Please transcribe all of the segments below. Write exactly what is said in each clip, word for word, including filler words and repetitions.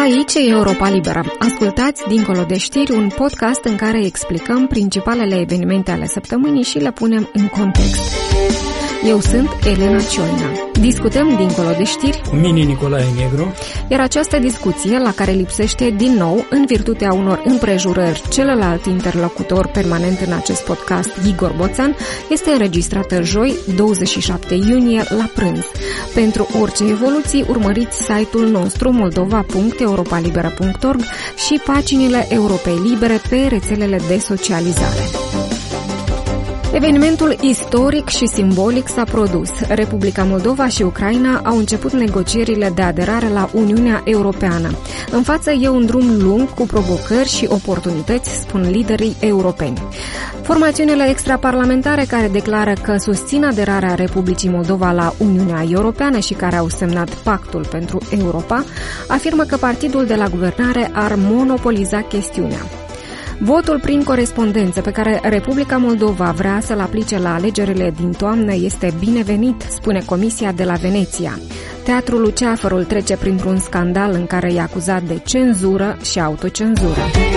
Aici e Europa Liberă. Ascultați Dincolo de știri, un podcast în care explicăm principalele evenimente ale săptămânii și le punem în context. Eu sunt Elena Cioina. Discutăm Dincolo de știri cu mine Nicolae Negru. Iar această discuție, la care lipsește din nou, în virtutea unor împrejurări, celălalt interlocutor permanent în acest podcast, Igor Boțan, este înregistrată joi, douăzeci și șapte iunie, la prânz. Pentru orice evoluții, urmăriți site-ul nostru moldova punct europa libera punct org și paginile Europei Libere pe rețelele de socializare. Evenimentul istoric și simbolic s-a produs. Republica Moldova și Ucraina au început negocierile de aderare la Uniunea Europeană. În față e un drum lung cu provocări și oportunități, spun liderii europeni. Formațiunile extraparlamentare care declară că susțin aderarea Republicii Moldova la Uniunea Europeană și care au semnat Pactul pentru Europa, afirmă că partidul de la guvernare ar monopoliza chestiunea. Votul prin corespondență pe care Republica Moldova vrea să-l aplice la alegerile din toamnă este binevenit, spune Comisia de la Veneția. Teatrul Luceafărul trece printr-un scandal în care e acuzat de cenzură și autocenzură.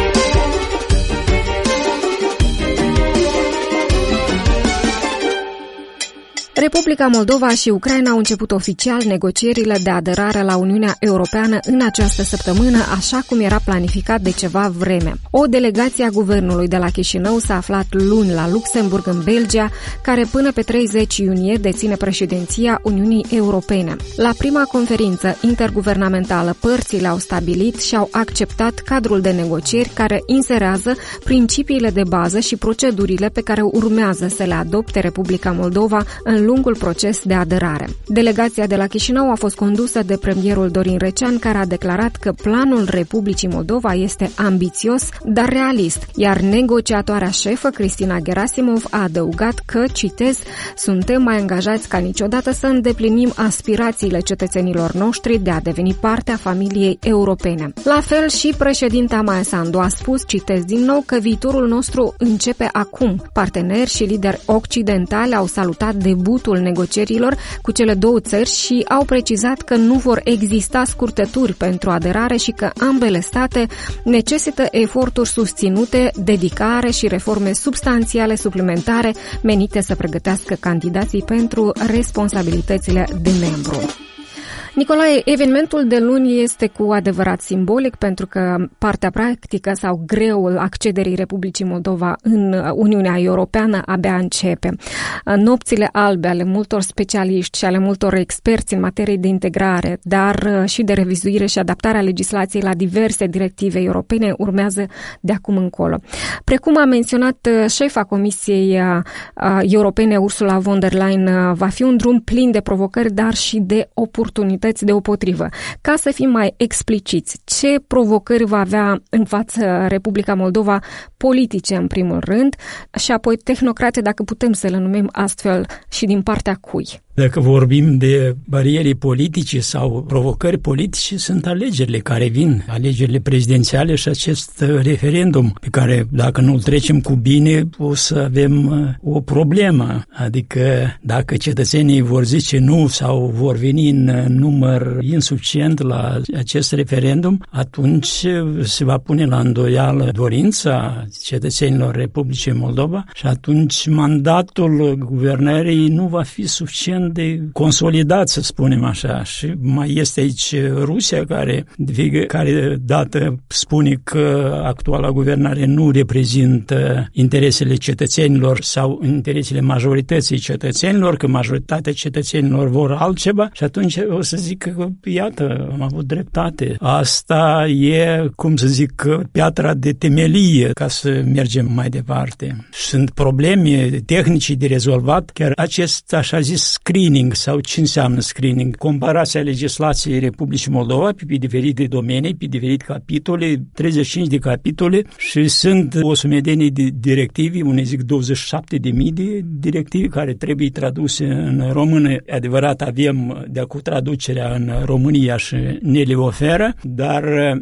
Republica Moldova și Ucraina au început oficial negocierile de aderare la Uniunea Europeană în această săptămână, așa cum era planificat de ceva vreme. O delegație a guvernului de la Chișinău s-a aflat luni la Luxemburg, în Belgia, care până pe treizeci iunie deține președinția Uniunii Europene. La prima conferință interguvernamentală, părțile au stabilit și au acceptat cadrul de negocieri care inserează principiile de bază și procedurile pe care urmează să le adopte Republica Moldova în lungul proces de aderare. Delegația de la Chișinău a fost condusă de premierul Dorin Recean, care a declarat că planul Republicii Moldova este ambițios, dar realist, iar negociatoarea șefă, Cristina Gerasimov, a adăugat că, citez, suntem mai angajați ca niciodată să îndeplinim aspirațiile cetățenilor noștri de a deveni parte a familiei europene. La fel și președinta Maia Sandu a spus, citez din nou, că viitorul nostru începe acum. Parteneri și lideri occidentali au salutat debutul negocierilor cu cele două țări și au precizat că nu vor exista scurtături pentru aderare și că ambele state necesită eforturi susținute, dedicare și reforme substanțiale suplimentare menite să pregătească candidații pentru responsabilitățile de membru. Nicolae, evenimentul de luni este cu adevărat simbolic pentru că partea practică sau greul accederii Republicii Moldova în Uniunea Europeană abia începe. Nopțile albe ale multor specialiști și ale multor experți în materie de integrare, dar și de revizuire și adaptarea legislației la diverse directive europene urmează de acum încolo. Precum a menționat șefa Comisiei Europene Ursula von der Leyen, va fi un drum plin de provocări, dar și de oportunități deopotrivă. Ca să fim mai expliciți, ce provocări va avea în față Republica Moldova, politice în primul rând și apoi tehnocrate, dacă putem să le numim astfel, și din partea cui? Dacă vorbim de bariere politice sau provocări politice, sunt alegerile care vin, alegerile prezidențiale și acest referendum pe care, dacă nu-l trecem cu bine, o să avem o problemă. Adică dacă cetățenii vor zice nu sau vor veni în număr insuficient la acest referendum, atunci se va pune la îndoială dorința cetățenilor Republicii Moldova și atunci mandatul guvernării nu va fi suficient de consolidat, să spunem așa. Și mai este aici Rusia, care de fiecare dată spune că actuala guvernare nu reprezintă interesele cetățenilor sau interesele majorității cetățenilor, că majoritatea cetățenilor vor altceva și atunci o să zic că, iată, am avut dreptate. Asta e, cum să zic, piatra de temelie ca să mergem mai departe. Sunt probleme tehnice de rezolvat, chiar acest așa zis screening, sau ce înseamnă screening? Comparația legislației Republicii Moldova pe diferite domenii, pe diferite capitole, treizeci și cinci de capitole și sunt o sumedenie de directive, unei zic douăzeci și șapte de mii de directive care trebuie traduse în română. Adevărat, avem de acum traducerea în România și ne le oferă, dar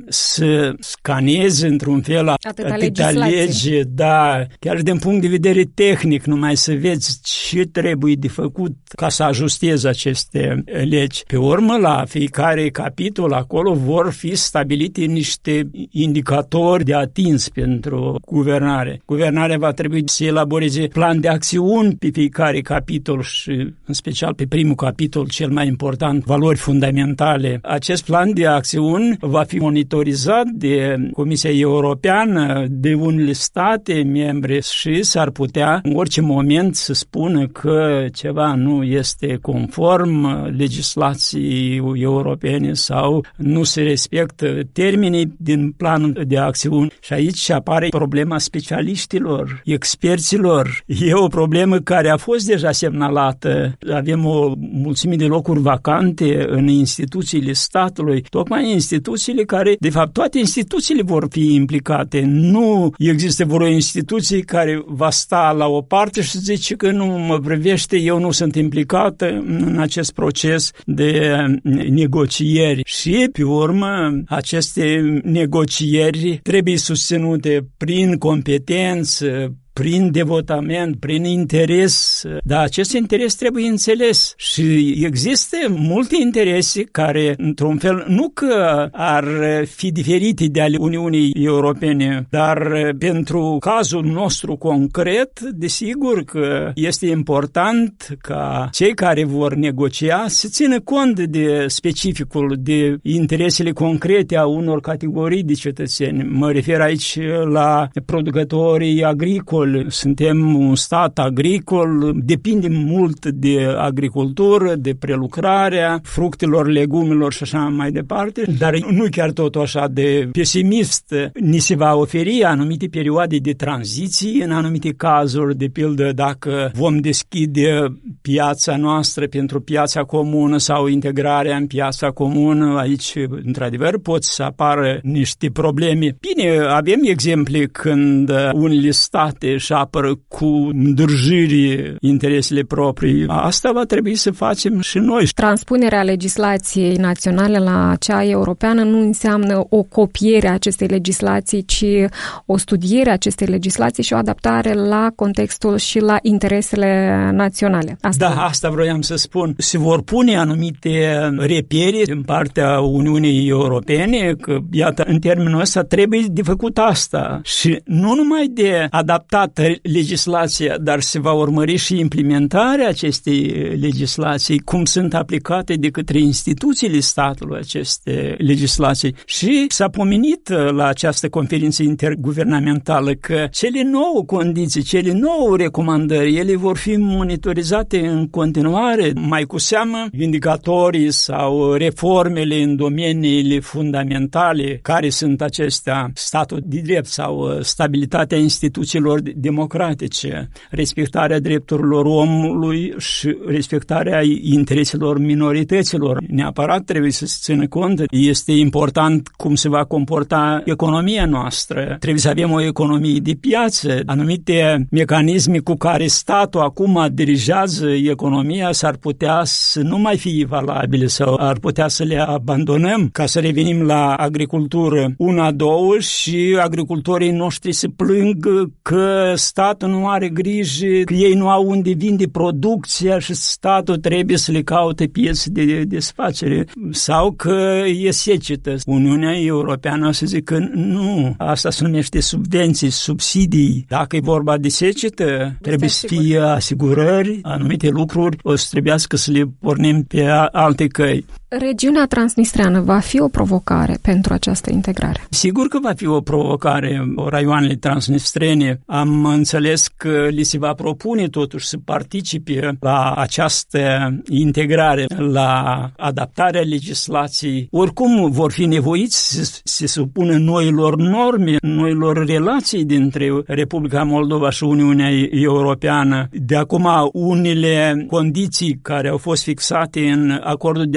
să scaneze într-un fel atâta, atâta lege, da, chiar din punct de vedere tehnic, numai să vezi ce trebuie de făcut ca să ajusteze aceste legi. Pe urmă, la fiecare capitol acolo vor fi stabilite niște indicatori de atins pentru guvernare. Guvernarea va trebui să elaboreze plan de acțiuni pe fiecare capitol și în special pe primul capitol, cel mai important, valori fundamentale. Acest plan de acțiuni va fi monitorizat de Comisia Europeană, de unele state membre și s-ar putea în orice moment să spună că ceva nu este conform legislației europene sau nu se respectă termenii din planul de acțiuni. Și aici apare problema specialiștilor, experților. E o problemă care a fost deja semnalată. Avem o mulțime de locuri vacante în instituțiile statului, tocmai instituțiile care, de fapt, toate instituțiile vor fi implicate. Nu există vreo instituție care va sta la o parte și zice că nu mă privește, eu nu sunt implicată în acest proces de negocieri. Și, pe urmă, aceste negocieri trebuie susținute prin competență, prin devotament, prin interes, dar acest interes trebuie înțeles și există multe interese care, într-un fel, nu că ar fi diferite de ale Uniunii Europene, dar pentru cazul nostru concret, desigur că este important ca cei care vor negocia să țină cont de specificul, de interesele concrete a unor categorii de cetățeni. Mă refer aici la producătorii agricoli. Suntem un stat agricol, depindem mult de agricultură, de prelucrarea fructelor, legumelor și așa mai departe, dar nu chiar tot așa de pesimist. Ni se va oferi anumite perioade de tranziție în anumite cazuri, de pildă dacă vom deschide piața noastră pentru piața comună sau integrarea în piața comună, aici, într-adevăr, pot să apară niște probleme. Bine, avem exemple când unele state își apără cu îndrăjiri interesele proprii. Asta va trebui să facem și noi. Transpunerea legislației naționale la cea europeană nu înseamnă o copiere a acestei legislații, ci o studiere a acestei legislații și o adaptare la contextul și la interesele naționale. Asta da, asta vroiam să spun. Se vor pune anumite repere din partea Uniunii Europene că, iată, în termenul ăsta trebuie de făcut asta și nu numai de adaptat legislația, dar se va urmări și implementarea acestei legislații, cum sunt aplicate de către instituțiile statului aceste legislații. Și s-a pomenit la această conferință interguvernamentală că cele nouă condiții, cele nouă recomandări, ele vor fi monitorizate în continuare, mai cu seamă indicatorii sau reformele în domeniile fundamentale, care sunt acestea, statul de drept sau stabilitatea instituțiilor democratice, respectarea drepturilor omului și respectarea intereselor minorităților. Neapărat trebuie să se țină cont. Este important cum se va comporta economia noastră. Trebuie să avem o economie de piață. Anumite mecanisme cu care statul acum dirigează economia s-ar putea să nu mai fie valabile sau ar putea să le abandonăm ca să revenim la agricultură. Una, două și agricultorii noștri se plâng că statul nu are grijă, că ei nu au unde vinde producția și statul trebuie să le caute piețe de desfacere sau că e secetă. Uniunea Europeană să zică că nu, asta se numește subvenții, subsidii. Dacă e vorba de secetă, trebuie să fie asigurări, anumite lucruri o să trebuiască să le pornim pe alte căi. Regiunea transnistreană va fi o provocare pentru această integrare? Sigur că va fi o provocare. Raioanele transnistrene, am înțeles că li se va propune totuși să participe la această integrare, la adaptarea legislației. Oricum vor fi nevoiți să se supună noilor norme, noilor relații dintre Republica Moldova și Uniunea Europeană. De acum, unele condiții care au fost fixate în acordul de asociere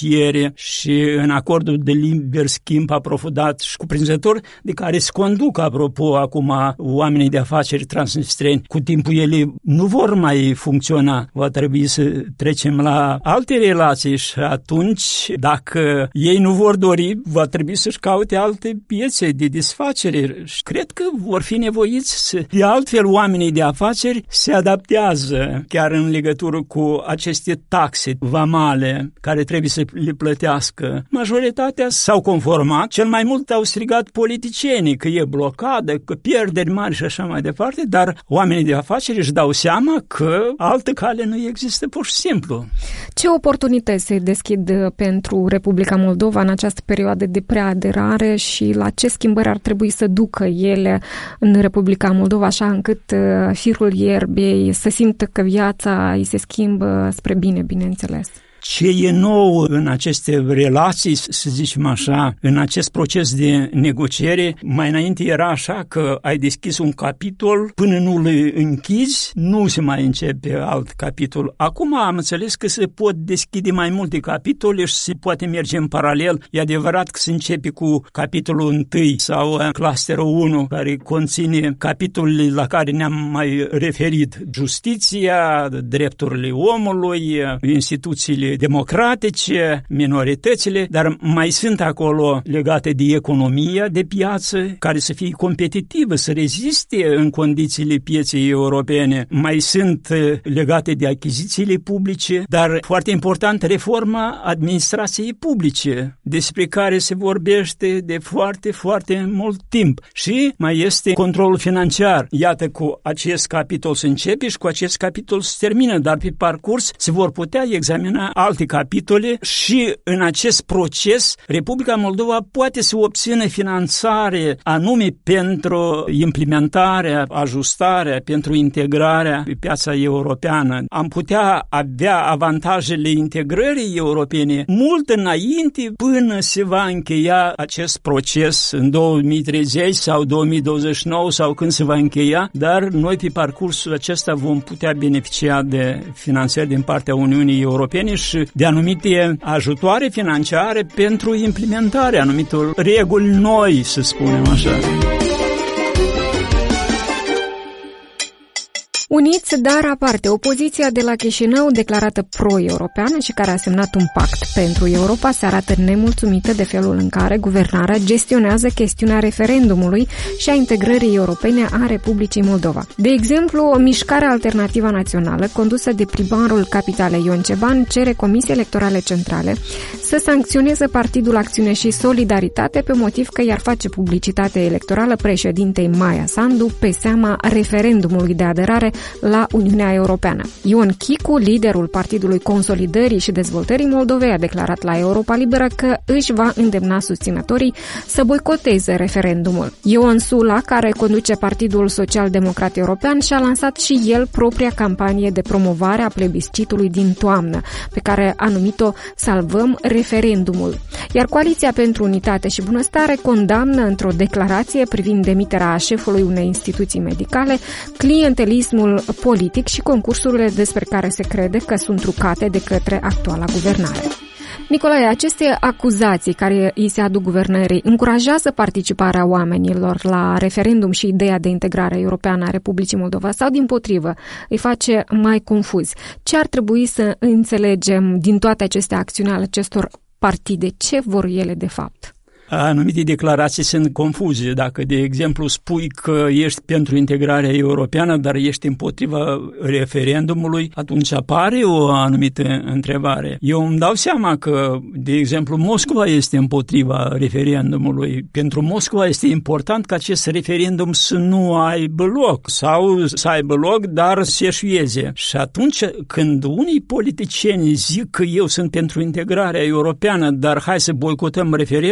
negociere și în acordul de liber schimb aprofundat și cuprinzător de care se conduc, apropo, acum oamenii de afaceri transnistreni. Cu timpul ele nu vor mai funcționa. Va trebui să trecem la alte relații și atunci, dacă ei nu vor dori, va trebui să-și caute alte piețe de desfacere. Și cred că vor fi nevoiți să... De altfel, oamenii de afaceri se adaptează chiar în legătură cu aceste taxe vamale care trebuie să le plătească. Majoritatea s-au conformat, cel mai mult au strigat politicienii că e blocadă, că pierderi mari și așa mai departe, dar oamenii de afaceri își dau seama că altă cale nu există pur și simplu. Ce oportunități se deschid pentru Republica Moldova în această perioadă de preaderare și la ce schimbări ar trebui să ducă ele în Republica Moldova, așa încât firul ierbei să simtă că viața îi se schimbă spre bine, bineînțeles? Ce e nou în aceste relații, să zicem așa, în acest proces de negociere, mai înainte era așa că ai deschis un capitol, până nu îl închizi, nu se mai începe alt capitol. Acum am înțeles că se pot deschide mai multe capitole și se poate merge în paralel. E adevărat că se începe cu capitolul unu sau clusterul unu, care conține capitolele la care ne-am mai referit. Justiția, drepturile omului, instituțiile democratice, minoritățile, dar mai sunt acolo legate de economia de piață, care să fie competitivă, să reziste în condițiile pieței europene. Mai sunt legate de achizițiile publice, dar foarte important, reforma administrației publice, despre care se vorbește de foarte, foarte mult timp. Și mai este controlul financiar. Iată, cu acest capitol se începe și cu acest capitol se termină, dar pe parcurs se vor putea examina alte capitole și în acest proces Republica Moldova poate să obțină finanțare anume pentru implementarea, ajustarea, pentru integrarea pe piața europeană. Am putea avea avantajele integrării europene mult înainte până se va încheia acest proces în două mii treizeci sau două mii douăzeci și nouă sau când se va încheia, dar noi pe parcursul acesta vom putea beneficia de finanțări din partea Uniunii Europene și de anumite ajutoare financiare pentru implementarea anumitor reguli noi, să spunem așa. Uniți, dar aparte, opoziția de la Chișinău, declarată pro-europeană și care a semnat un pact pentru Europa, se arată nemulțumită de felul în care guvernarea gestionează chestiunea referendumului și a integrării europene a Republicii Moldova. De exemplu, Mișcarea Alternativă Națională, condusă de primarul capitalei Ion Ceban, cere Comisiei Electorale Centrale să sancționeze Partidul Acțiune și Solidaritate pe motiv că i-ar face publicitate electorală președintei Maia Sandu pe seama referendumului de aderare la Uniunea Europeană. Ion Chicu, liderul Partidului Consolidării și Dezvoltării Moldovei, a declarat la Europa Liberă că își va îndemna susținătorii să boicoteze referendumul. Ion Sula, care conduce Partidul Social-Democrat European, și-a lansat și el propria campanie de promovare a plebiscitului din toamnă, pe care a numit-o Salvăm referendumul. Iar Coaliția pentru Unitate și Bunăstare condamnă într-o declarație privind demiterea a șefului unei instituții medicale clientelismul politic și concursurile despre care se crede că sunt trucate de către actuala guvernare. Nicolae, aceste acuzații care îi se aduc guvernării încurajează participarea oamenilor la referendum și ideea de integrare europeană a Republicii Moldova sau, dimpotrivă, îi face mai confuzi? Ce ar trebui să înțelegem din toate aceste acțiuni ale acestor partide? Ce vor ele de fapt? Anumite declarații sunt confuze. Dacă, de exemplu, spui că ești pentru integrarea europeană, dar ești împotriva referendumului, atunci apare o anumită întrebare. Eu îmi dau seama că, de exemplu, Moscova este împotriva referendumului. Pentru Moscova este important ca acest referendum să nu aibă loc sau să aibă loc, dar să eșueze. Și atunci, când unii politicieni zic că eu sunt pentru integrarea europeană, dar hai să boicotăm referendumul,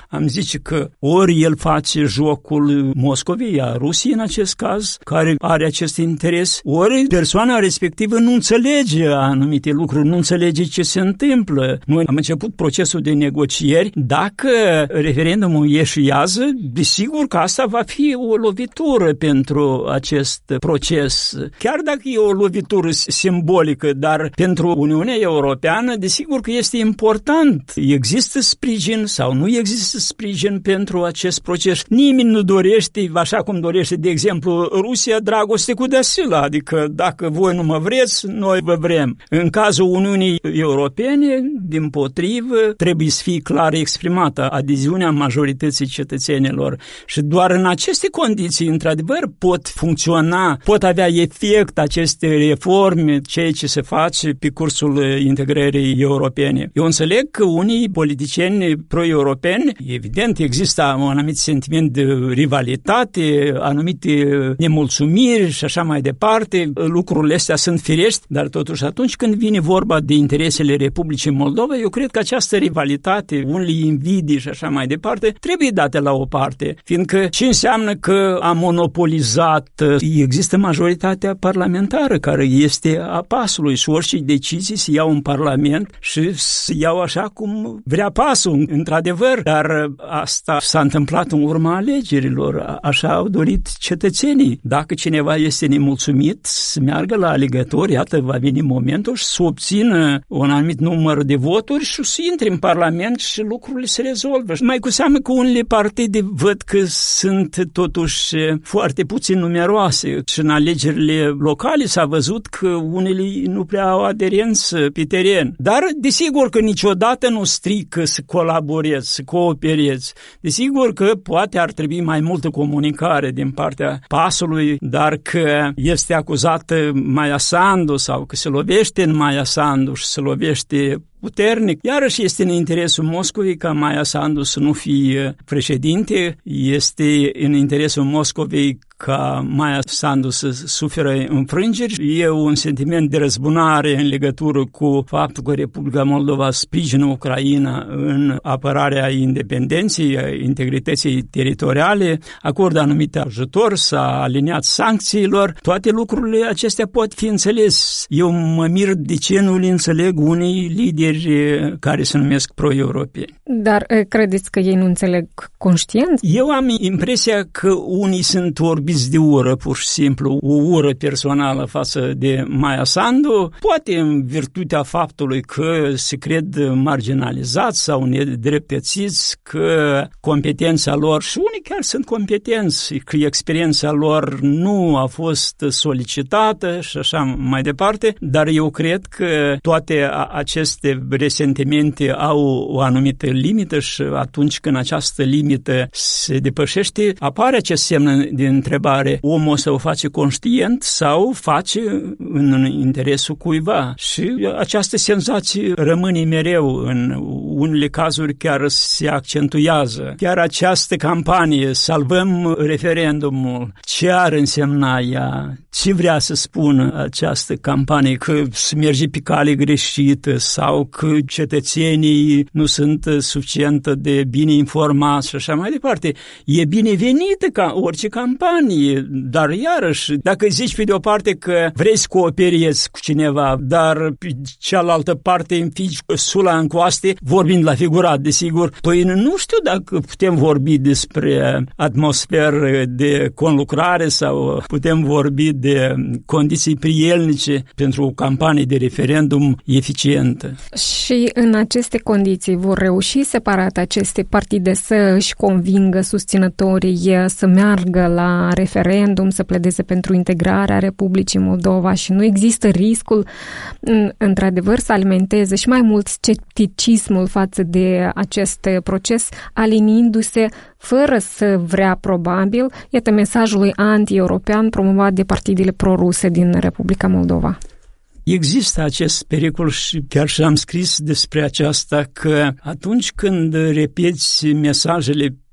am zice că ori el face jocul Moscovei, a Rusiei în acest caz, care are acest interes, ori persoana respectivă nu înțelege anumite lucruri, nu înțelege ce se întâmplă. Noi am început procesul de negocieri. Dacă referendumul eșuează, desigur că asta va fi o lovitură pentru acest proces. Chiar dacă e o lovitură simbolică, dar pentru Uniunea Europeană, desigur că este important. Există sprijin sau nu există sprijin pentru acest proces. Nimeni nu dorește, așa cum dorește, de exemplu, Rusia, dragoste cu deasila, adică dacă voi nu mă vreți, noi vă vrem. În cazul Uniunii Europene, dimpotrivă, trebuie să fie clar exprimată adeziunea majorității cetățenilor și doar în aceste condiții, într-adevăr, pot funcționa, pot avea efect aceste reforme, ceea ce se face pe cursul integrării europene. Eu înțeleg că unii politicieni pro-europeni, evident, există un anumit sentiment de rivalitate, anumite nemulțumiri și așa mai departe, lucrurile astea sunt firești, dar totuși atunci când vine vorba de interesele Republicii Moldova, eu cred că această rivalitate, unele invidii și așa mai departe, trebuie date la o parte, fiindcă ce înseamnă că a monopolizat, există majoritatea parlamentară care este a pasului și orice decizii se iau în Parlament și se iau așa cum vrea pasul, într-adevăr, dar asta s-a întâmplat în urma alegerilor, așa au dorit cetățenii. Dacă cineva este nemulțumit, să meargă la alegători, iată, va veni momentul și să obțină un anumit număr de voturi și să intre în Parlament și lucrurile se rezolvă. Mai cu seamă că unele partide văd că sunt totuși foarte puțin numeroase și în alegerile locale s-a văzut că unele nu prea au aderență pe teren. Dar desigur că niciodată nu strică să colaborezi, să cooperezi. Desigur că poate ar trebui mai multă comunicare din partea pasului, dar că este acuzată Maia Sandu sau că se lovește în Maia Sandu și se lovește puternic. Iarăși este în interesul Moscovei ca Maia Sandu să nu fie președinte, este în interesul Moscovei ca Maia Sandu să suferă înfrângeri. E un sentiment de răzbunare în legătură cu faptul că Republica Moldova sprijină Ucraina în apărarea independenței, integrității teritoriale, acordă anumite ajutor, s-a aliniat sancțiilor. Toate lucrurile acestea pot fi înțeles. Eu mă mir de ce nu le înțeleg unii lideri care se numesc pro-europeni. Dar credeți că ei nu înțeleg conștient? Eu am impresia că unii sunt orbiți de ură, pur și simplu, o ură personală față de Maia Sandu, poate în virtutea faptului că se cred marginalizați sau nedreptățiți, că competența lor, și unii chiar sunt competenți, că experiența lor nu a fost solicitată și așa mai departe, dar eu cred că toate aceste resentimente au o anumită limită și atunci când această limită se depășește, apare acest semn de întrebare. Omul să o face conștient sau face în interesul cuiva? Și această senzație rămâne mereu, în unele cazuri chiar se accentuează. Chiar această campanie, salvăm referendumul, ce ar însemna ea? Ce vrea să spună această campanie? Că se merge pe cale greșită sau că cetățenii nu sunt suficient de bine informați și așa mai departe. E binevenită ca orice campanie, dar iarăși, dacă zici pe de o parte că vrei să cooperezi cu cineva, dar pe cealaltă parte înfici sula în coaste, vorbind la figurat, desigur, păi nu știu dacă putem vorbi despre atmosferă de conlucrare sau putem vorbi de condiții prielnice pentru o campanie de referendum eficientă. Și în aceste condiții vor reuși separat aceste partide să își convingă susținătorii să meargă la referendum, să pledeze pentru integrarea Republicii Moldova și nu există riscul, într-adevăr, să alimenteze și mai mult scepticismul față de acest proces, aliniindu-se fără să vrea probabil, iată mesajul anti-european promovat de partidele proruse din Republica Moldova. Există acest pericol și chiar și am scris despre aceasta că atunci când repeți mesajele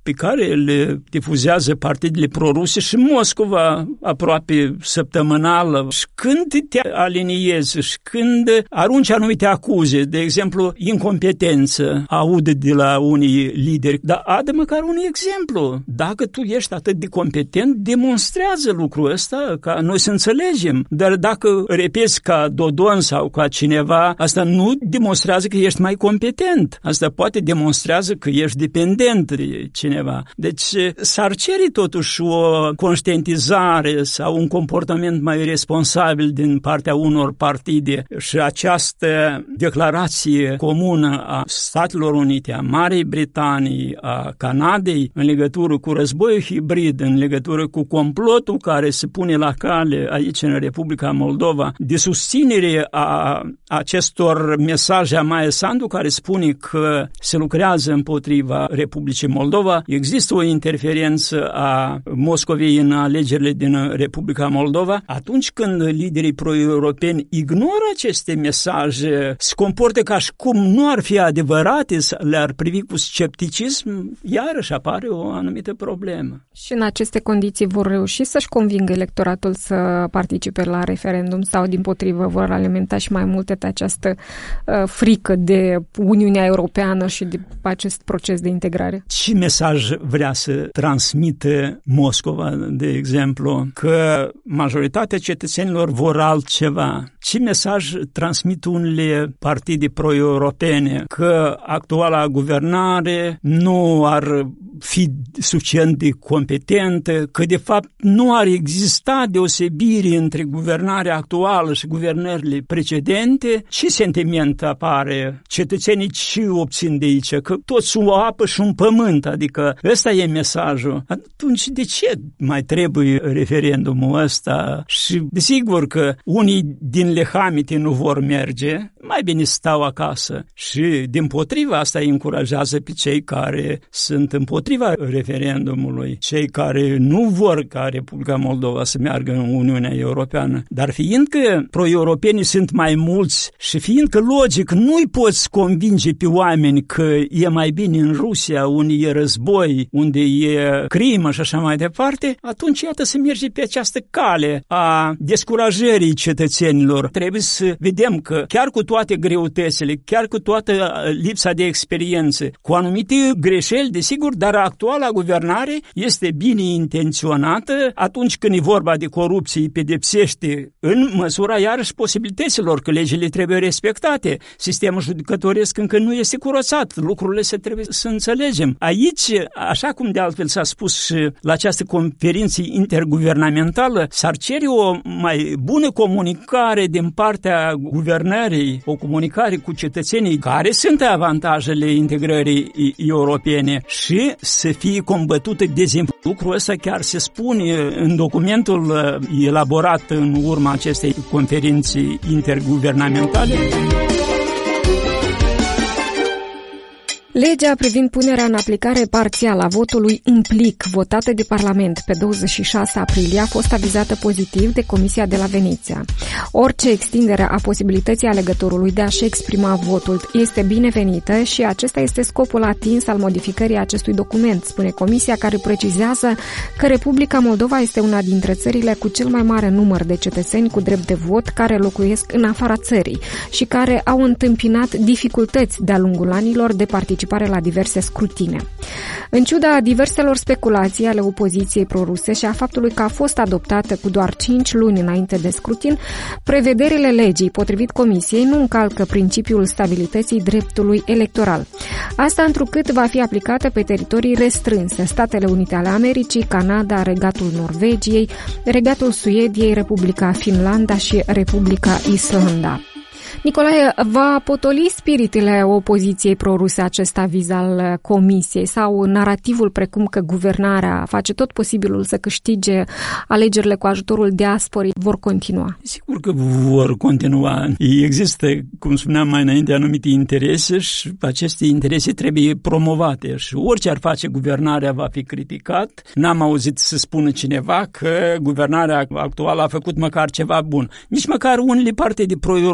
pe care le difuzează partidele proruse și Moscova aproape săptămânală. Și când te aliniezi și când arunci anumite acuze, de exemplu, incompetență, aude de la unii lideri, dar adă măcar un exemplu. Dacă tu ești atât de competent, demonstrează lucrul ăsta ca noi să înțelegem. Dar dacă repeți ca Dodon sau ca cineva, asta nu demonstrează că ești mai competent. Asta poate demonstrează că ești dependent de cineva. Deci s-ar cere totuși o conștientizare sau un comportament mai responsabil din partea unor partide și această declarație comună a Statelor Unite, a Marii Britanii, a Canadei în legătură cu războiul hibrid, în legătură cu complotul care se pune la cale aici în Republica Moldova, de susținere a acestor mesaje a Maia Sandu care spune că se lucrează împotriva Republicii Moldova. Există o interferență a Moscovei în alegerile din Republica Moldova. Atunci când liderii pro-europeni ignoră aceste mesaje, se comportă ca și cum nu ar fi adevărate, le-ar privi cu scepticism, iarăși apare o anumită problemă. Și în aceste condiții vor reuși să-și convingă electoratul să participe la referendum sau, dimpotrivă, vor alimenta și mai mult această uh, frică de Uniunea Europeană și de acest proces de integrare? Ce mesaj vrea să transmită Moscova, de exemplu, că majoritatea cetățenilor vor altceva? Ce mesaj transmit unele partide pro-europene? Că actuala guvernare nu ar fi suficient de competentă, că de fapt nu ar exista deosebire între guvernarea actuală și guvernările precedente? Ce sentiment apare? Cetățenii ce obțin de aici? Că toți o apă și un pământ, adică ăsta e mesajul. Atunci de ce mai trebuie referendumul ăsta? Și desigur că unii din lehamite nu vor merge, mai bine stau acasă. Și dimpotrivă asta îi încurajează pe cei care sunt împotriva referendumului, cei care nu vor ca Republica Moldova să meargă în Uniunea Europeană. Dar fiindcă pro-europenii sunt mai mulți și fiindcă logic nu-i poți convinge pe oameni că e mai bine în Rusia, unde e război, unde e crimă și așa mai departe, atunci iată să merge pe această cale a descurajării cetățenilor. Trebuie să vedem că chiar cu toate greutățile, chiar cu toată lipsa de experiență, cu anumite greșeli, desigur, dar actuala guvernare este bine intenționată. Atunci când e vorba de corupție, îi pedepsește în măsura iarăși posibilităților, că legile trebuie respectate. Sistemul judecătoresc încă nu este curățat. Lucrurile se trebuie să înțelegem. Aici, așa cum de altfel s-a spus și la această conferință interguvernamentală, s-ar cere o mai bună comunicare din partea guvernării, o comunicare cu cetățenii care sunt avantajele integrării europene și să fie combătută dezinformarea. Lucrul ăsta chiar se spune în documentul elaborat în urma acestei conferințe interguvernamentale. Legea privind punerea în aplicare parțială a votului în plic, votată de Parlament pe douăzeci și șase aprilie, a fost avizată pozitiv de Comisia de la Veneția. Orice extindere a posibilității alegătorului de a-și exprima votul este binevenită și acesta este scopul atins al modificării acestui document, spune Comisia, care precizează că Republica Moldova este una dintre țările cu cel mai mare număr de cetățeni cu drept de vot care locuiesc în afara țării și care au întâmpinat dificultăți de-a lungul anilor de participare la diverse scrutine. În ciuda diverselor speculații ale opoziției proruse și a faptului că a fost adoptată cu doar cinci luni înainte de scrutin, prevederile legii, potrivit Comisiei, nu încalcă principiul stabilității dreptului electoral. Asta întrucât va fi aplicată pe teritorii restrânse: Statele Unite ale Americii, Canada, Regatul Norvegiei, Regatul Suediei, Republica Finlanda și Republica Islanda. Nicolae, va potoli spiritele opoziției proruse acest aviz al Comisiei sau narativul precum că guvernarea face tot posibilul să câștige alegerile cu ajutorul diasporii vor continua? Sigur că vor continua. Există, cum spuneam mai înainte, anumite interese și aceste interese trebuie promovate și orice ar face guvernarea va fi criticat. N-am auzit să spună cineva că guvernarea actuală a făcut măcar ceva bun. Nici măcar unele partide pro-europene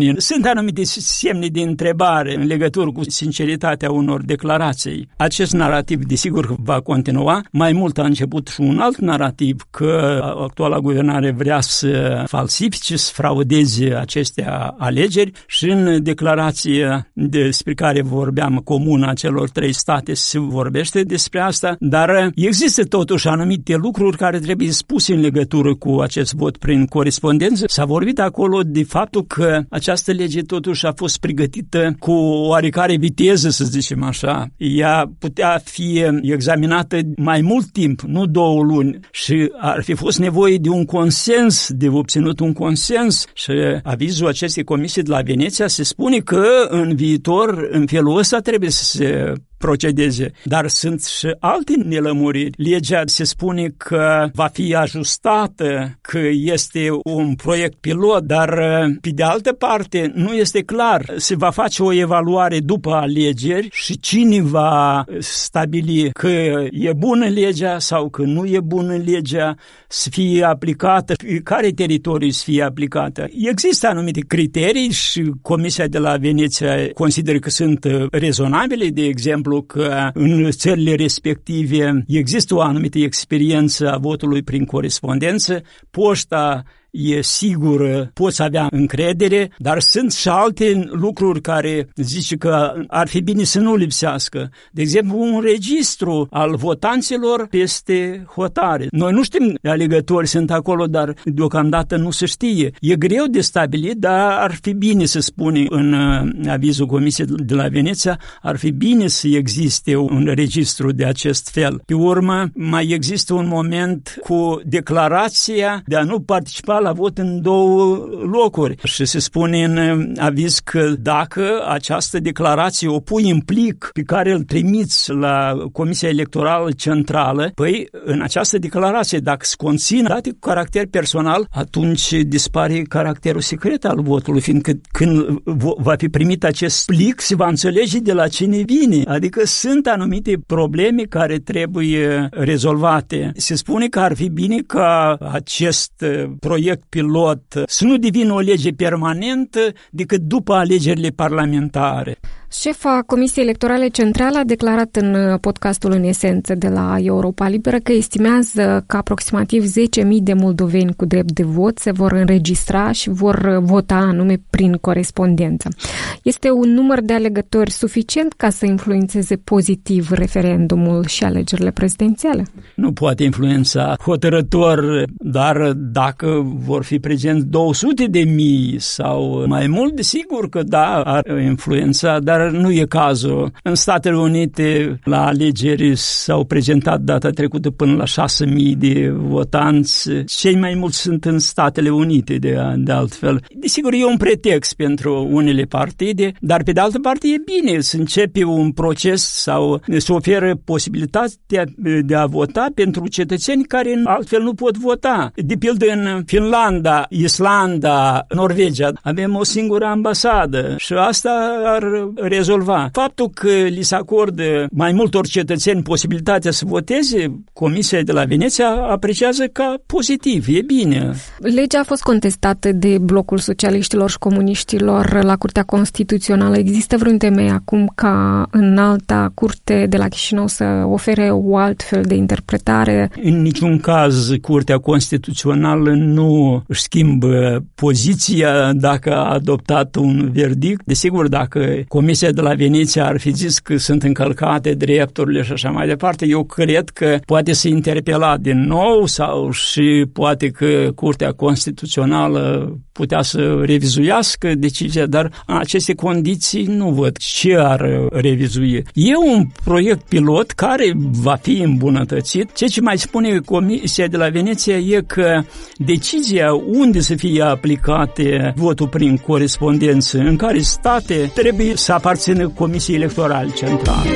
mie. Sunt anumite semne de întrebare în legătură cu sinceritatea unor declarații. Acest narativ, desigur, va continua. Mai mult a început și un alt narativ că actuala guvernare vrea să falsifice, să fraudeze aceste alegeri și în declarația despre care vorbeam comună a celor trei state se vorbește despre asta, dar există totuși anumite lucruri care trebuie spuse în legătură cu acest vot prin corespondență. S-a vorbit acolo de faptul că această lege totuși a fost pregătită cu oarecare viteză, să zicem așa. Ea putea fi examinată mai mult timp, nu două luni, și ar fi fost nevoie de un consens, de obținut un consens, și avizul acestei comisii de la Veneția se spune că în viitor, în felul ăsta trebuie să se procedeze. Dar sunt și alte nelămuriri. Legea se spune că va fi ajustată, că este un proiect pilot, dar pe de altă parte nu este clar. Se va face o evaluare după alegeri și cine va stabili că e bună legea sau că nu e bună legea să fie aplicată, care teritoriu să fie aplicată. Există anumite criterii și Comisia de la Veneția consideră că sunt rezonabile, de exemplu că în țările respective există o anumită experiență a votului prin corespondență, poșta e sigură, poți avea încredere, dar sunt și alte lucruri care zice că ar fi bine să nu lipsească. De exemplu, un registru al votanților peste hotare. Noi nu știm, alegători sunt acolo, dar deocamdată nu se știe. E greu de stabilit, dar ar fi bine să spune în avizul Comisiei de la Veneția, ar fi bine să existe un registru de acest fel. Pe urmă, mai există un moment cu declarația de a nu participa la vot în două locuri. Și se spune în aviz că dacă această declarație o pui în plic pe care îl trimiți la Comisia Electorală Centrală, păi în această declarație, dacă se conține date cu caracter personal, atunci dispare caracterul secret al votului, fiindcă când va fi primit acest plic, se va înțelege de la cine vine. Adică sunt anumite probleme care trebuie rezolvate. Se spune că ar fi bine ca acest proiect pilot să nu devină o lege permanentă decât după alegerile parlamentare. Șefa Comisiei Electorale Centrale a declarat în podcastul În Esență de la Europa Liberă că estimează că aproximativ zece mii de moldoveni cu drept de vot se vor înregistra și vor vota anume prin corespondență. Este un număr de alegători suficient ca să influențeze pozitiv referendumul și alegerile prezidențiale? Nu poate influența hotărător, dar dacă vor fi prezenți două sute de mii sau mai mult, desigur că da, ar influența, dar nu e cazul. În Statele Unite, la alegeri s-au prezentat data trecută până la șase mii de votanți. Cei mai mulți sunt în Statele Unite, de, de altfel. Desigur, e un pretext pentru unele partide, dar pe de altă parte e bine să începe un proces sau să oferă posibilitatea de a vota pentru cetățeni care altfel nu pot vota. De pildă, în Finlanda, Islanda, Norvegia, avem o singură ambasadă și asta ar rezolva. Faptul că li se acordă mai multor cetățeni posibilitatea să voteze, Comisia de la Veneția apreciază ca pozitiv, e bine. Legea a fost contestată de blocul socialiștilor și comuniștilor la Curtea Constituțională. Există vreun temei acum ca în alta curte de la Chișinău să ofere o altfel de interpretare? În niciun caz Curtea Constituțională nu își schimbă poziția dacă a adoptat un verdict. Desigur, dacă Comisia de la Veneția ar fi zis că sunt încălcate drepturile și așa mai departe, eu cred că poate să interpela din nou sau și poate că Curtea Constituțională putea să revizuiască decizia, dar în aceste condiții nu văd ce ar revizui. E un proiect pilot care va fi îmbunătățit. Ceea ce mai spune Comisia de la Veneția e că decizia unde să fie aplicate votul prin corespondență, în care state, trebuie să aparțină Comisiei Electorale Centrale.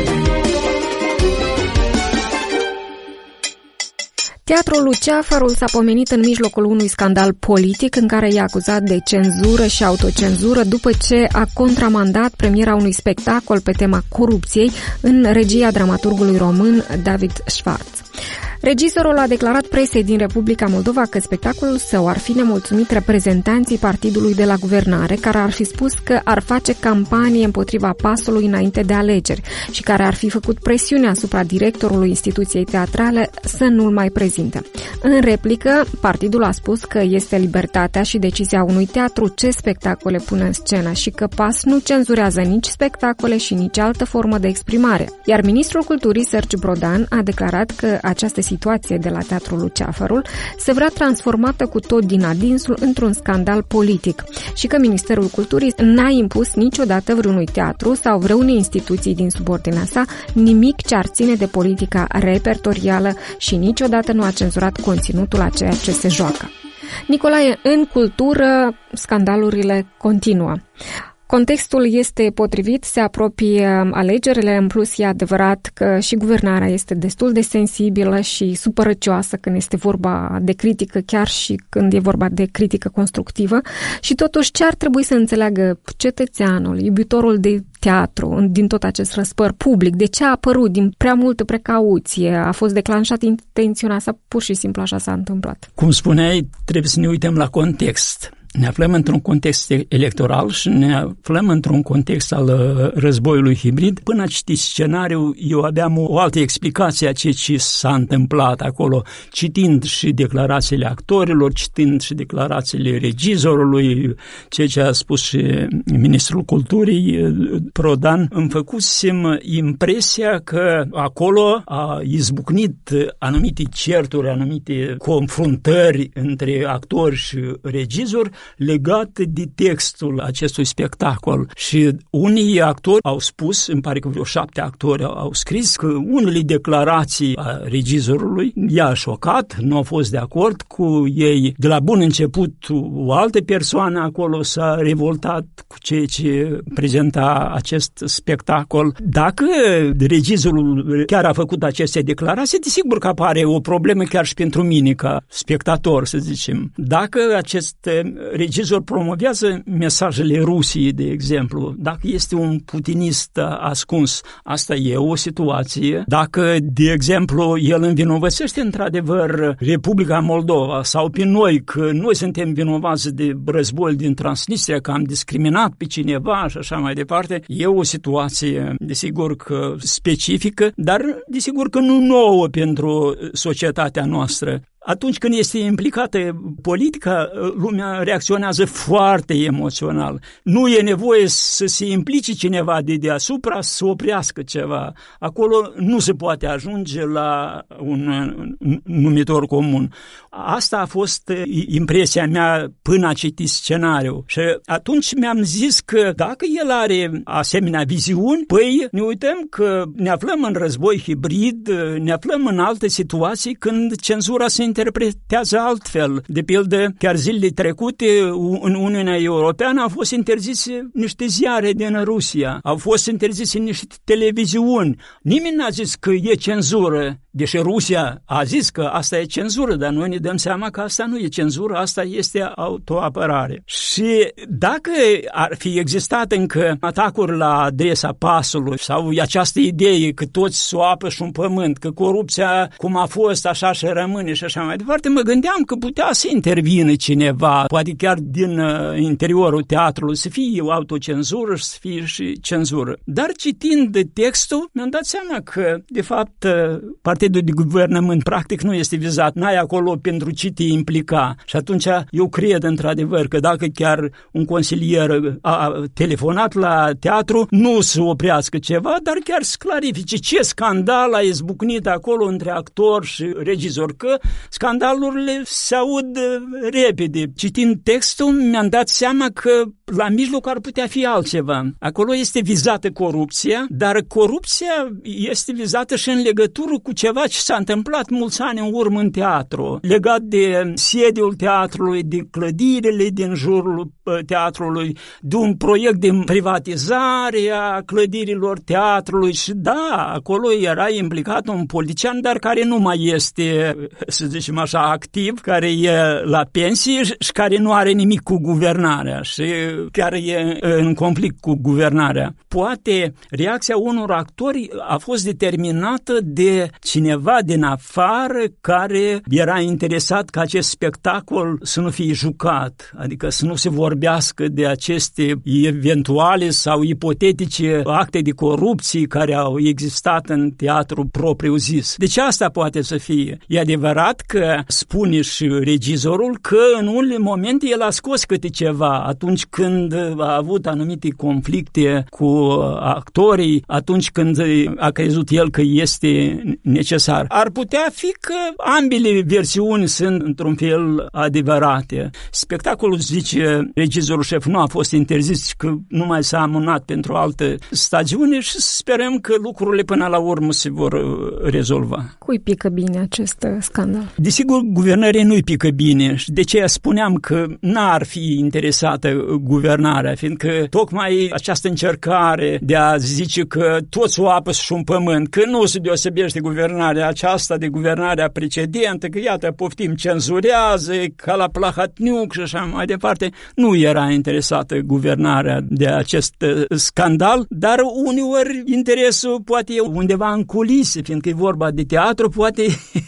Teatrul Luceafărul s-a pomenit în mijlocul unui scandal politic în care i-a acuzat de cenzură și autocenzură după ce a contramandat premiera unui spectacol pe tema corupției în regia dramaturgului român David Schwartz. Regizorul a declarat presei din Republica Moldova că spectacolul său ar fi nemulțumit reprezentanții partidului de la guvernare, care ar fi spus că ar face campanie împotriva pasului înainte de alegeri și care ar fi făcut presiune asupra directorului instituției teatrale să nu-l mai prezinte. În replică, partidul a spus că este libertatea și decizia unui teatru ce spectacole pune în scenă și că PAS nu cenzurează nici spectacole și nici altă formă de exprimare. Iar ministrul culturii, Sergiu Brodan, a declarat că această situație de la Teatrul Luceafărul se vrea transformată cu tot din adinsul într-un scandal politic și că Ministerul Culturii n-a impus niciodată vreunui teatru sau vreunei instituții din subordinea sa nimic ce ar ține de politica repertorială și niciodată nu a cenzurat conținutul a ceea ce se joacă. Nicolae, în cultură, scandalurile continuă. Contextul este potrivit, se apropie alegerile, în plus e adevărat că și guvernarea este destul de sensibilă și supărăcioasă când este vorba de critică, chiar și când e vorba de critică constructivă. Și totuși, ce ar trebui să înțeleagă cetățeanul, iubitorul de teatru, din tot acest răspăr public? De ce a apărut din prea multă precauție? A fost declanșat intenționat sau pur și simplu așa s-a întâmplat? Cum spuneai, trebuie să ne uităm la context. Ne aflăm într-un context electoral și ne aflăm într-un context al războiului hibrid. Până a citit scenariul, eu aveam o altă explicație a ceea ce s-a întâmplat acolo, citind și declarațiile actorilor, citind și declarațiile regizorului, ceea ce a spus și ministrul culturii, Prodan. Îmi făcusem impresia că acolo a izbucnit anumite certuri, anumite confruntări între actori și regizori, legate de textul acestui spectacol. Și unii actori au spus, îmi pare că vreo șapte actori au scris, că unele declarații a regizorului i-a șocat, nu au fost de acord cu ei. De la bun început, o altă persoană acolo s-a revoltat cu ceea ce prezenta acest spectacol. Dacă regizorul chiar a făcut aceste declarații, desigur că apare o problemă chiar și pentru mine, ca spectator, să zicem. Dacă acest regizor promovează mesajele Rusiei, de exemplu, dacă este un putinist ascuns, asta e o situație. Dacă, de exemplu, el învinovățește într-adevăr Republica Moldova sau pe noi, că noi suntem vinovați de războiul din Transnistria, că am discriminat pe cineva și așa mai departe, e o situație, desigur că specifică, dar desigur că nu nouă pentru societatea noastră. Atunci când este implicată politica, lumea reacționează foarte emoțional. Nu e nevoie să se implice cineva de deasupra să oprească ceva. Acolo nu se poate ajunge la un numitor comun. Asta a fost impresia mea până a citit scenariul. Și atunci mi-am zis că dacă el are asemenea viziuni, păi ne uităm că ne aflăm în război hibrid, ne aflăm în alte situații când cenzura se interpretează altfel. De pildă, chiar zilele trecute în Uniunea Europeană au fost interzise niște ziare din Rusia, au fost interzise niște televiziuni. Nimeni n-a zis că e cenzură, deși Rusia a zis că asta e cenzură, dar noi ne dăm seama că asta nu e cenzură, asta este autoapărare. Și dacă ar fi existat încă atacuri la adresa pasului sau această idee că toți soapă și un pământ, că corupția cum a fost așa și rămâne și așa mai departe, mă gândeam că putea să intervină cineva, poate chiar din interiorul teatrului, să fie o autocenzură și să fie și cenzură. Dar citind textul, mi-am dat seama că, de fapt, partidul de guvernământ practic nu este vizat, n-ai acolo pentru ce te implica. Și atunci eu cred într-adevăr că dacă chiar un consilier a telefonat la teatru, nu să oprească ceva, dar chiar să clarifice ce scandal a izbucnit acolo între actor și regizor, că scandalurile se aud repede. Citind textul, mi-am dat seama că la mijloc ar putea fi altceva. Acolo este vizată corupția, dar corupția este vizată și în legătură cu ceva ce s-a întâmplat mulți ani în urmă în teatru, legat de sediul teatrului, de clădirile din jurul teatrului, de un proiect de privatizare a clădirilor teatrului și da, acolo era implicat un politician, dar care nu mai este, să zicem așa, activ, care e la pensie și care nu are nimic cu guvernarea și chiar e în conflict cu guvernarea. Poate reacția unor actori a fost determinată de cineva din afară care era interesat ca acest spectacol să nu fie jucat, adică să nu se vorbească de aceste eventuale sau ipotetice acte de corupție care au existat în teatru propriu-zis. Deci asta poate să fie. E adevărat că spune și regizorul că în unele momente el a scos câte ceva atunci când a avut anumite conflicte cu actorii, atunci când a crezut el că este necesar. Ar putea fi că ambele versiuni sunt într-un fel adevărate. Spectacolul, zice regizorul șef, nu a fost interzis, că nu mai s-a amânat pentru altă stagiune și sperăm că lucrurile până la urmă se vor rezolva. Cui pică bine acest scandal? Desigur, guvernării nu-i pică bine și de ce spuneam că n-ar fi interesată guvernarea, fiindcă tocmai această încercare de a zice că toți o apă și un pământ, că nu se deosebește guvernarea aceasta de guvernarea precedentă, că iată, poftim, cenzurează, ca la Plahatniuc și așa mai departe, nu era interesată guvernarea de acest scandal, dar uneori interesul poate e undeva în culise, fiindcă e vorba de teatru, poate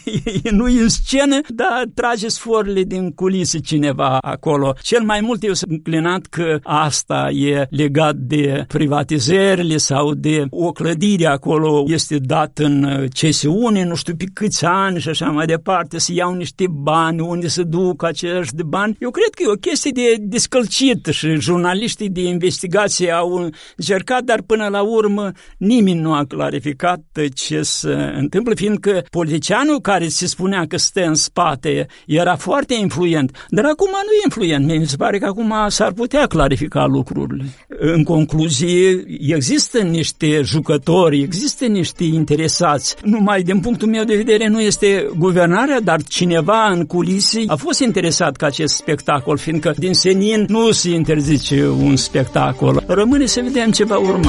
nu e în scenă, dar trage sforile din culise cineva acolo. Cel mai mult eu sunt înclinat că asta e legat de privatizările sau de o clădire acolo este dat în cesiune, nu știu pe câți ani și așa mai departe, să iau niște bani, unde să duc acești de bani. Eu cred că e o chestie de descălcit și jurnaliștii de investigație au încercat, dar până la urmă nimeni nu a clarificat ce se întâmplă, fiindcă politicianul care se spunea că stă în spate era foarte influent, dar acum nu e influent. Mi se pare că acum s-ar putea clarifica lucrurile. În concluzie, există niște jucători, există niște interesați. Numai din punctul meu de vedere nu este guvernarea, dar cineva în culise a fost interesat ca acest spectacol, fiindcă din senin nu se interzice un spectacol. Rămâne să vedem ce va urma.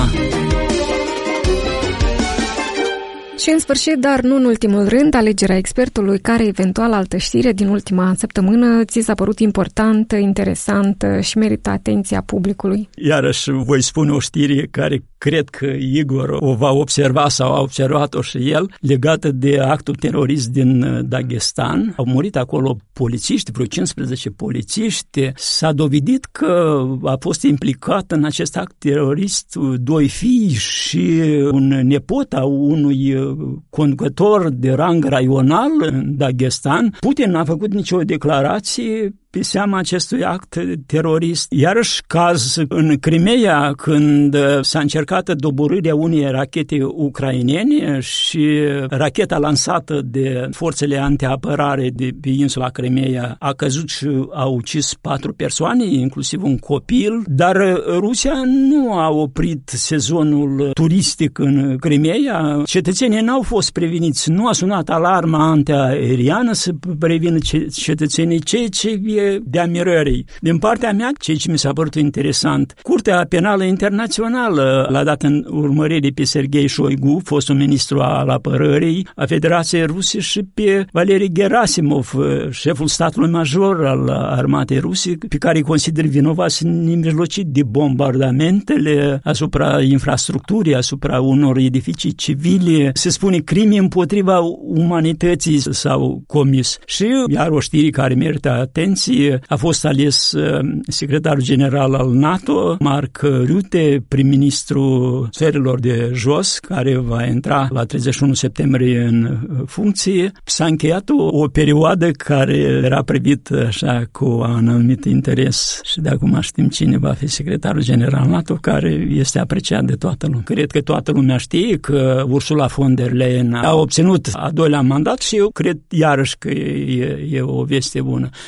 Și în sfârșit, dar nu în ultimul rând, alegerea expertului care eventual altă știre din ultima săptămână ți s-a părut importantă, interesantă și merită atenția publicului. Iarăși voi spune o știre care cred că Igor o va observa sau a observat-o și el, legată de actul terorist din Dagestan. Au murit acolo polițiști, vreo cincisprezece polițiști. S-a dovedit că a fost implicat în acest act terorist doi fii și un nepot a unui conducător de rang raional în Dagestan. Putin n-a făcut nicio declarație pe seama acestui act terorist. Iarăși caz în Crimea, când s-a încercat doborârea unei rachete ucrainene și racheta lansată de forțele antiapărare de pe insula Crimea a căzut și a ucis patru persoane, inclusiv un copil, dar Rusia nu a oprit sezonul turistic în Crimea. Cetățenii n-au fost preveniți, nu a sunat alarma antiaeriană să prevină cetățenii, ceea ce e de amirării. Din partea mea, ceea ce mi s-a părut interesant, Curtea Penală Internațională l-a dat în urmărire pe Sergei Shoigu, fostul ministru al apărării a Federației Ruse, și pe Valery Gerasimov, șeful statului major al armatei ruse, pe care îi consider vinovați nemijlocit de bombardamentele asupra infrastructurii, asupra unor edificii civile. Se spune crime împotriva umanității s-au comis. Și iar o știre care merită atenție, a fost ales secretarul general al NATO, Mark Rutte, prim-ministru țărilor de jos, care va intra la treizeci și unu septembrie în funcție. S-a încheiat o, o perioadă care era privită așa cu un anumit interes și de acum știm cine va fi secretarul general NATO, care este apreciat de toată lumea. Cred că toată lumea știe că Ursula von der Leyen a obținut a doilea mandat și eu cred iarăși că e, e o veste bună. E și acum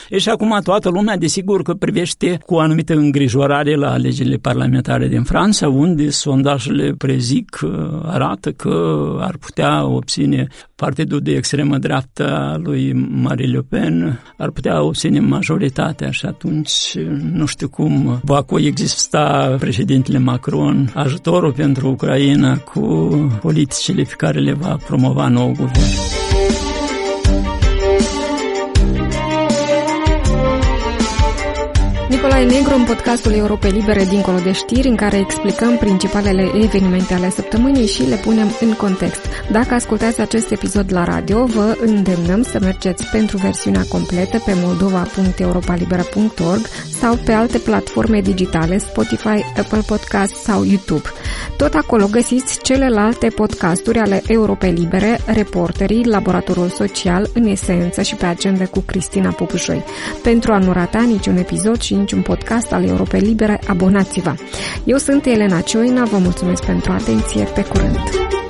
acum toată lumea, desigur că privește cu o anumită îngrijorare la alegerile parlamentare din Franța, unde sondajele prezic, arată că ar putea obține partidul de extremă dreaptă a lui Marine Le Pen, ar putea obține majoritatea și atunci nu știu cum va coexista președintele Macron ajutorul pentru Ucraina cu politicile pe care le va promova nou guvern. Nicolae Negru în podcastul Europe Libere Dincolo de știri, în care explicăm principalele evenimente ale săptămânii și le punem în context. Dacă ascultați acest episod la radio, vă îndemnăm să mergeți pentru versiunea completă pe moldova punct europalibera punct org sau pe alte platforme digitale, Spotify, Apple Podcast sau YouTube. Tot acolo găsiți celelalte podcasturi ale Europe Libere, Reporterii, Laboratorul Social, În Esență și Pe Agenda cu Cristina Popușoi. Pentru a nu rata niciun episod și niciun podcast al Europei Libere, abonați-vă! Eu sunt Elena Cioina, vă mulțumesc pentru atenție, pe curând!